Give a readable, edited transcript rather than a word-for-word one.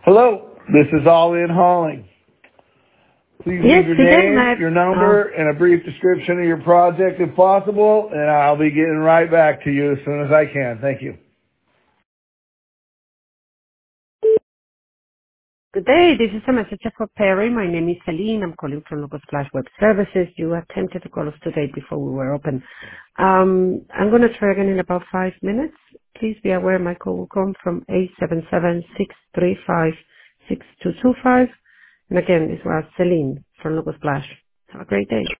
Hello, this is All In Hauling. Please Yes, leave your we did, name, Max. your number, and a brief description of your project if possible, and I'll be getting right back to you as soon as I can. Thank you. Good day. This is a message for Perry. My name is Celine. I'm calling from Local Splash Web Services. You attempted to call us today before we were open. I'm going to try again in about 5 minutes. Please be aware my call will come from 877-635-6225. And again, this was Celine from Local Splash. Have a great day.